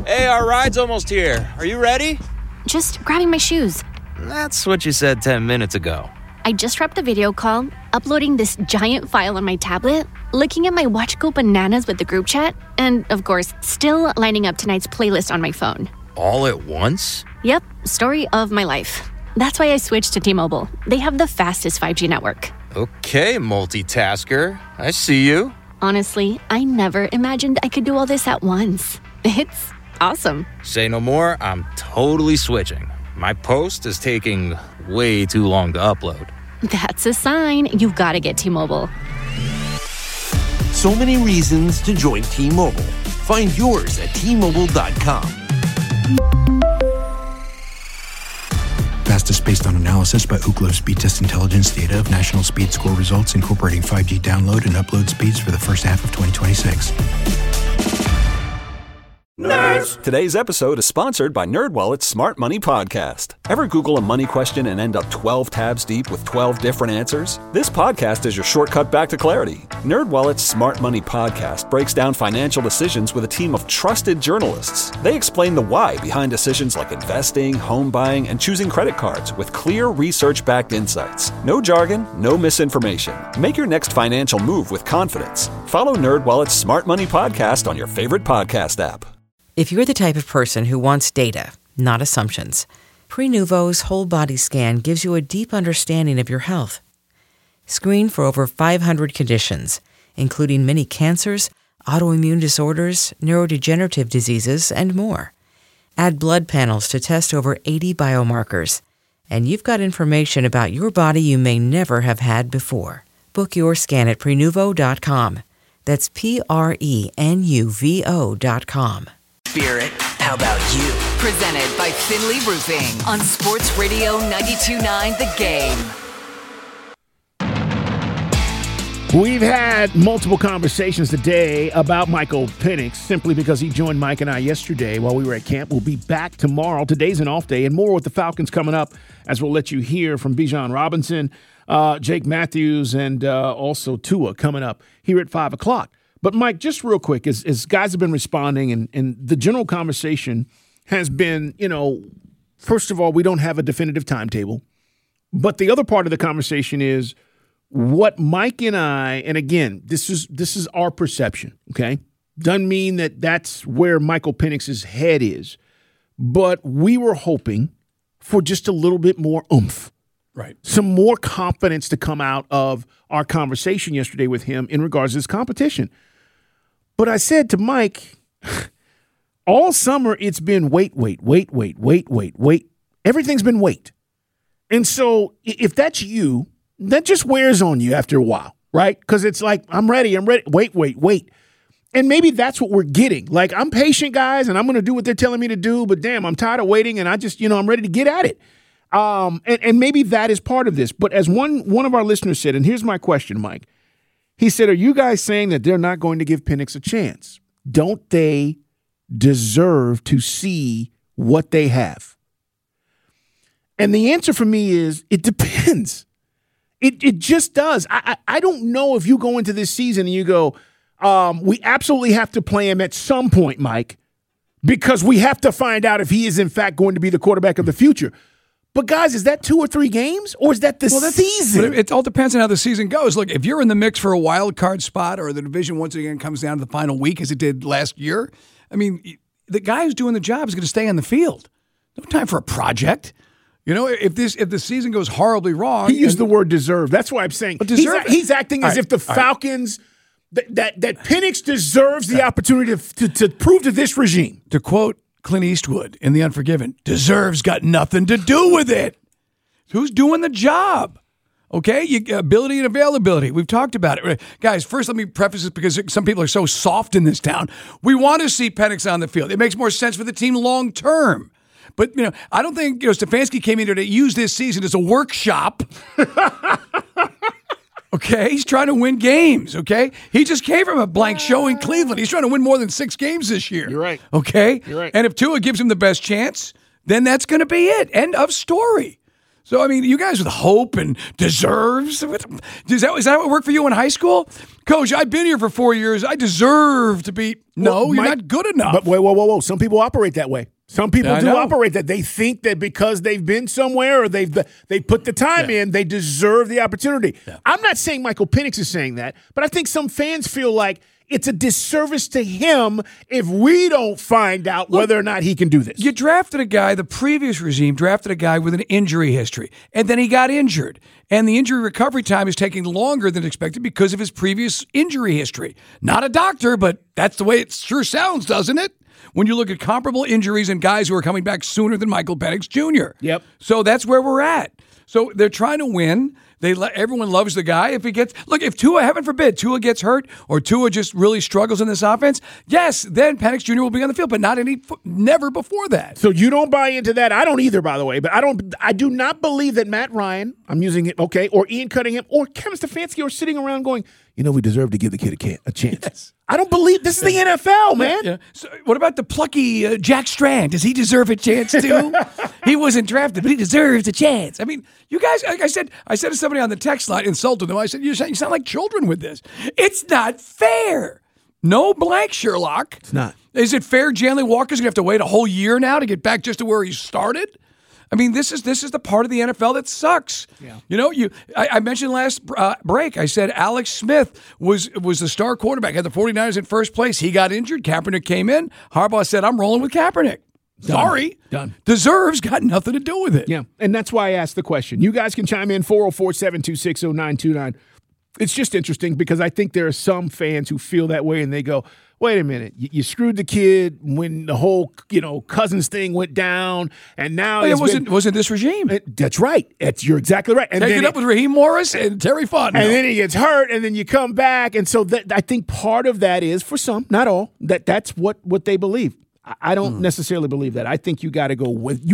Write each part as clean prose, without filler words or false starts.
Hey, our ride's almost here. Are you ready? Just grabbing my shoes. That's what you said 10 minutes ago. I just wrapped the video call, uploading this giant file on my tablet, looking at my watch go bananas with the group chat, and, of course, still lining up tonight's playlist on my phone. All at once? Yep, story of my life. That's why I switched to T-Mobile. They have the fastest 5G network. Okay, multitasker. I see you. Honestly, I never imagined I could do all this at once. It's awesome. Say no more, I'm totally switching. My post is taking way too long to upload. That's a sign you've got to get T-Mobile. So many reasons to join T-Mobile. Find yours at T-Mobile.com. Fastest based on analysis by Ookla Speed Test Intelligence data of national speed score results incorporating 5G download and upload speeds for the first half of 2026. Nerds! Today's episode is sponsored by NerdWallet's Smart Money Podcast. Ever Google a money question and end up 12 tabs deep with 12 different answers? This podcast is your shortcut back to clarity. NerdWallet's Smart Money Podcast breaks down financial decisions with a team of trusted journalists. They explain the why behind decisions like investing, home buying, and choosing credit cards with clear research-backed insights. No jargon, no misinformation. Make your next financial move with confidence. Follow NerdWallet's Smart Money Podcast on your favorite podcast app. If you're the type of person who wants data, not assumptions, Prenuvo's whole body scan gives you a deep understanding of your health. Screen for over 500 conditions, including many cancers, autoimmune disorders, neurodegenerative diseases, and more. Add blood panels to test over 80 biomarkers, and you've got information about your body you may never have had before. Book your scan at Prenuvo.com. That's Prenuvo.com. Spirit, how about you? Presented by Finley Roofing on Sports Radio 92.9 The Game. We've had multiple conversations today about Michael Penix simply because he joined Mike and I yesterday while we were at camp. We'll be back tomorrow. Today's an off day, and more with the Falcons coming up as we'll let you hear from Bijan Robinson, Jake Matthews, and also Tua coming up here at 5 o'clock. But, Mike, just real quick, as guys have been responding and the general conversation has been, first of all, we don't have a definitive timetable. But the other part of the conversation is what Mike and I, and again, this is our perception, okay? Doesn't mean that that's where Michael Penix's head is. But we were hoping for just a little bit more oomph. Right. Some more confidence to come out of our conversation yesterday with him in regards to this competition. But I said to Mike, all summer it's been wait. Everything's been wait. And so if that's you, that just wears on you after a while, right? Because it's like, I'm ready. Wait. And maybe that's what we're getting. Like, I'm patient, guys, and I'm going to do what they're telling me to do, but damn, I'm tired of waiting, and I just, I'm ready to get at it. And maybe that is part of this. But as one of our listeners said, and here's my question, Mike. He said, are you guys saying that they're not going to give Penix a chance? Don't they deserve to see what they have? And the answer for me is it depends. It just does. I don't know if you go into this season and you go, we absolutely have to play him at some point, Mike, because we have to find out if he is in fact going to be the quarterback of the future. But, guys, is that 2 or 3 games, or is that the season? It all depends on how the season goes. Look, if you're in the mix for a wild card spot or the division once again comes down to the final week as it did last year, I mean, the guy who's doing the job is going to stay on the field. No time for a project. If the season goes horribly wrong. He used the word deserve. That's why I'm saying he's acting as if the Falcons that Penix deserves the opportunity to prove to this regime. To quote Clint Eastwood in The Unforgiven, deserves got nothing to do with it. Who's doing the job? Okay, ability and availability. We've talked about it. Guys, first let me preface this because some people are so soft in this town. We want to see Penix on the field. It makes more sense for the team long term. But, I don't think Stefanski came in here to use this season as a workshop. Okay, he's trying to win games, okay? He just came from a blank show in Cleveland. He's trying to win more than 6 games this year. You're right. Okay? You're right. And if Tua gives him the best chance, then that's going to be it. End of story. So, I mean, you guys with hope and deserves, is that what worked for you in high school? Coach, I've been here for 4 years. I deserve to be. No, you're not good enough. But whoa. Some people operate that way. Some people do operate that. They think that because they've been somewhere or they put the time in, they deserve the opportunity. Yeah. I'm not saying Michael Penix is saying that, but I think some fans feel like it's a disservice to him if we don't find out whether or not he can do this. You drafted a guy, the previous regime drafted a guy with an injury history, and then he got injured. And the injury recovery time is taking longer than expected because of his previous injury history. Not a doctor, but that's the way it sure sounds, doesn't it? When you look at comparable injuries and guys who are coming back sooner than Michael Penix Jr. Yep. So that's where we're at. So they're trying to win. Everyone loves the guy. If Tua, heaven forbid, Tua gets hurt or Tua just really struggles in this offense, yes, then Penix Jr. will be on the field, but never before that. So you don't buy into that. I don't either, by the way. But I do not believe that Matt Ryan, I'm using it, okay, or Ian Cunningham or Kevin Stefanski are sitting around going, we deserve to give the kid a chance. Yes. I don't believe this is the NFL, man. Yeah. So what about the plucky Jack Strand? Does he deserve a chance too? He wasn't drafted, but he deserves a chance. I mean, you guys, like I said to somebody on the text line, insulted them. I said, you sound like children with this. It's not fair. No blank, Sherlock. It's not. Is it fair Jalen Walker's going to have to wait a whole year now to get back just to where he started? I mean, this is the part of the NFL that sucks. Yeah. I mentioned last break, I said Alex Smith was the star quarterback, had the 49ers in first place. He got injured. Kaepernick came in. Harbaugh said, I'm rolling with Kaepernick. Sorry. Done. Deserves got nothing to do with it. Yeah, and that's why I asked the question. You guys can chime in 404-726-0929. It's just interesting because I think there are some fans who feel that way and they go, wait a minute, you screwed the kid when the whole, Cousins thing went down, and now it wasn't this regime. That's right. You're exactly right. And take it up with Raheem Morris and Terry Fontenot. And then he gets hurt, and then you come back, and so I think part of that is, for some, not all, that's what they believe. I don't necessarily believe that. I think you got to go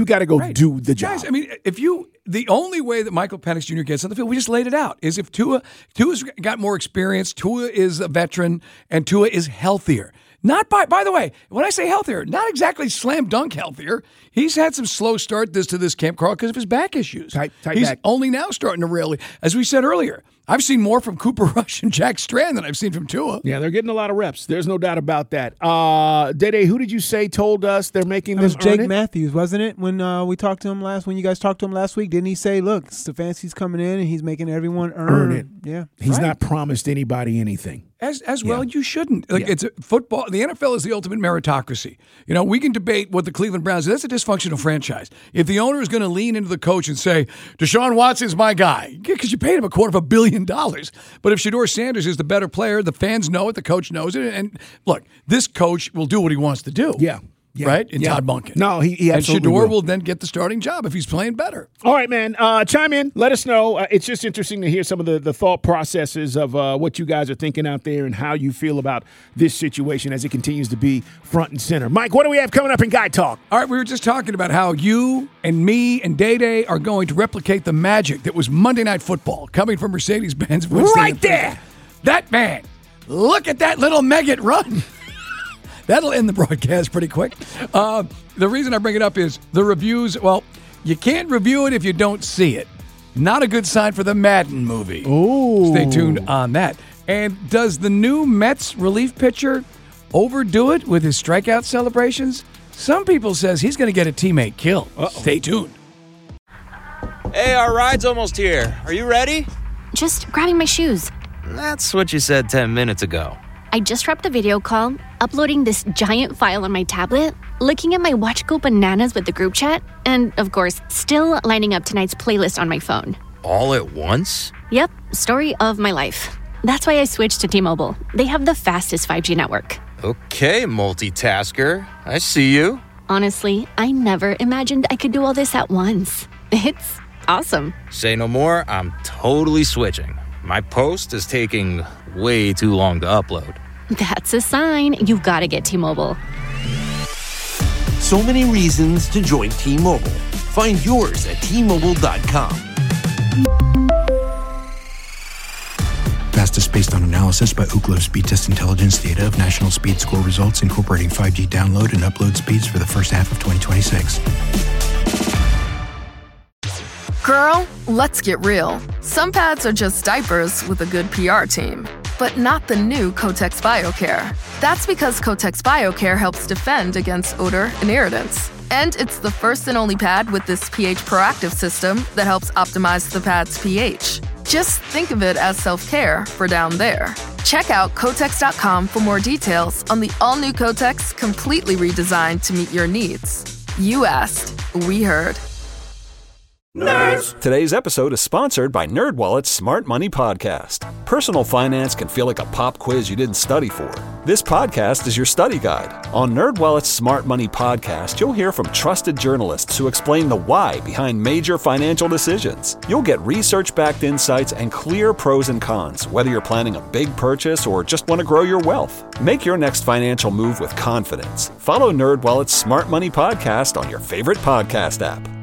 do the job. Guys, I mean, the only way that Michael Penix Jr. gets on the field, we just laid it out, is if Tua's got more experience, Tua is a veteran, and Tua is healthier. Not by the way, when I say healthier, not exactly slam dunk healthier. He's had some slow start to this camp, Carl, because of his back issues. He's back. Only now starting to really, as we said earlier, I've seen more from Cooper Rush and Jack Strand than I've seen from Tua. Yeah, they're getting a lot of reps. There's no doubt about that. Dede, who did you say told us they're making them earn it? It was Jake Matthews, wasn't it? When we talked to him when you guys talked to him last week, didn't he say, look, Stefanski's coming in and he's making everyone earn it? Yeah. He's not promised anybody anything. As well, you shouldn't. It's football. The NFL is the ultimate meritocracy. We can debate what the Cleveland Browns do. That's a dysfunctional franchise. If the owner is going to lean into the coach and say, Deshaun Watson's my guy, because you paid him $250 million. But if Shedeur Sanders is the better player, the fans know it, the coach knows it. And look, this coach will do what he wants to do. Yeah. Right? And Todd Monken. No, he absolutely And Shedeur will then get the starting job if he's playing better. All right, man. Chime in. Let us know. It's just interesting to hear some of the thought processes of what you guys are thinking out there and how you feel about this situation as it continues to be front and center. Mike, what do we have coming up in Guy Talk? All right, we were just talking about how you and me and Day are going to replicate the magic that was Monday Night Football coming from Mercedes-Benz. Right there. That man. Look at that little Meggett run. That'll end the broadcast pretty quick. The reason I bring it up is the reviews. Well, you can't review it if you don't see it. Not a good sign for the Madden movie. Ooh. Stay tuned on that. And does the new Mets relief pitcher overdo it with his strikeout celebrations? Some people says he's going to get a teammate killed. Stay tuned. Hey, our ride's almost here. Are you ready? Just grabbing my shoes. That's what you said 10 minutes ago. I just wrapped a video call, uploading this giant file on my tablet, looking at my Watch Go Bananas with the group chat, and, of course, still lining up tonight's playlist on my phone. All at once? Yep, story of my life. That's why I switched to T-Mobile. They have the fastest 5G network. Okay, multitasker. I see you. Honestly, I never imagined I could do all this at once. It's awesome. Say no more, I'm totally switching. My post is taking way too long to upload. That's a sign. You've got to get T-Mobile. So many reasons to join T-Mobile. Find yours at T-Mobile.com. Fastest based on analysis by Ookla Speed Test Intelligence data of national speed score results incorporating 5G download and upload speeds for the first half of 2026. Girl, let's get real. Some pads are just diapers with a good PR team, but not the new Kotex BioCare. That's because Kotex BioCare helps defend against odor and irritants. And it's the first and only pad with this pH proactive system that helps optimize the pad's pH. Just think of it as self-care for down there. Check out Kotex.com for more details on the all-new Kotex, completely redesigned to meet your needs. You asked, we heard. Nerds! Today's episode is sponsored by NerdWallet's Smart Money Podcast. Personal finance can feel like a pop quiz you didn't study for. This podcast is your study guide. On NerdWallet's Smart Money Podcast, you'll hear from trusted journalists who explain the why behind major financial decisions. You'll get research-backed insights and clear pros and cons, whether you're planning a big purchase or just want to grow your wealth. Make your next financial move with confidence. Follow NerdWallet's Smart Money Podcast on your favorite podcast app.